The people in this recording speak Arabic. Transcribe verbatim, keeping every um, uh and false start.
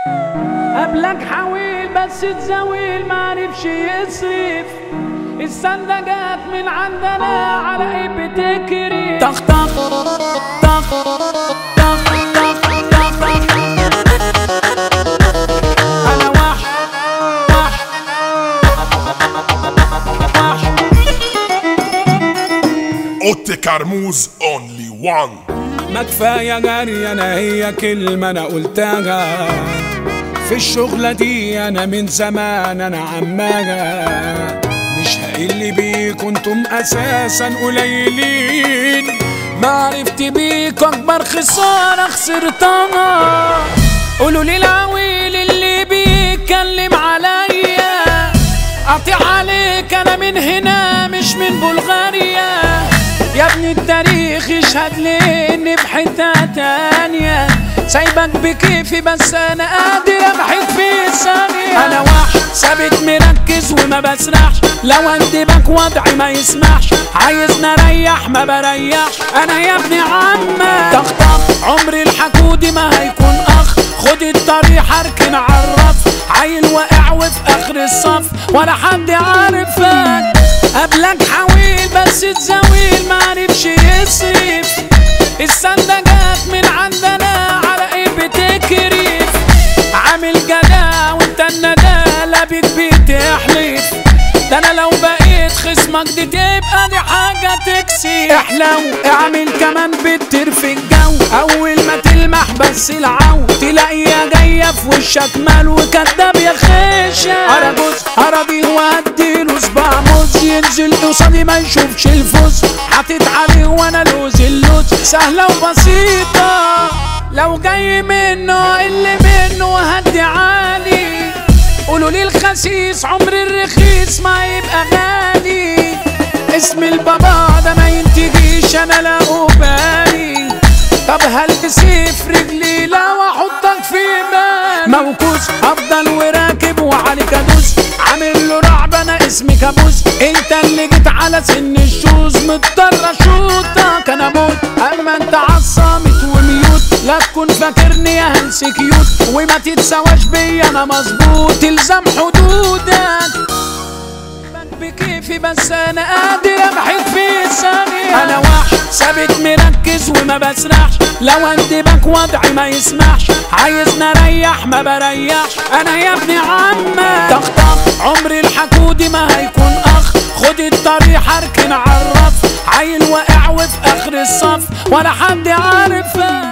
قبلك حاول بس تزاول معرفش يصرف. السندة جات من عندنا على ايه بتكري. طخ طخ طخ طخ طخ طخ. انا وحش وحش وحش. اوتي كرموز اونلي وان. ما كفاية جري انا هي كلمة انا قلتها في الشغلة دي. انا من زمان انا عماها مش هقل بيك انتم اساسا قليلين. ما عرفت بيك اكبر خسارة خسرتها. قولوا لي العويل اللي بيتكلم عليا اقطع عليك انا من هنا مش من بلغاريا. يا ابني التاريخ يشهد لي اني بحتة تانية. سايبك بكيفي بس انا قادر ابحث في ثانية. انا واحد ثابت مركز وما بسرحش. لو اندبك وضعي ما يسمحش. عايزني اريح ما بريحش. انا يا ابني عمك طخطخ عمري الحكودي ما هيكون اخ. خد الطريق اركن عالرف. عيل واقع وفي اخر الصف ولا حد عارفك. قبلك حاول بس تزاول معرفش يصرف. السندة جات من عندنا على ايه بتكرف. عامل جدع وانت الندالة بيك بتحلف. ده انا لو بقيت خصمك دي تبقى دي حاجة تكسي. احلو اعمل كمان بتر في الجو. اول ما تلمح بس العو تلاقيها جاية في وشك مال وكداب يا خيشة. ارجوز اراضي واديله صباع موز. ينزل قصادي ما يشوفش الفوز. حاطط عليه وانا لوز اللوز. سهلة وبسيطة لو جاي منه اللي منه هدي عالي. قولوا لي الخسيس عمر الرخيص ما يبقى غالي. اسم البابا ده ما ينتجيش انا لا بالي. طب هلبس في رجلي لا واحطك في بالي. موكوس افضل وراكب وعليك ادوس. عامل له رعب انا اسمي كابوس. انت اللي جيت على سن الشوز مضطر اشوطك انا موت. اما انت عصامت وميوت لا تكون فاكرني يا هنس كيوت. وما تتسواش بيا انا مظبوط الزم حدودك. بكيفي بس انا قادر ابحث في ثانية. انا واحد ثابت مركز وما بسرحش. لو اندبك وضعي ما يسمحش. عايزني اريح ما بريحش. انا يا ابني عمك طخطخ عمري الحكودي ما هيكون اخ. خد الطريق اركن عالرف. عيل واقع وفي اخر الصف ولا حد عارفك.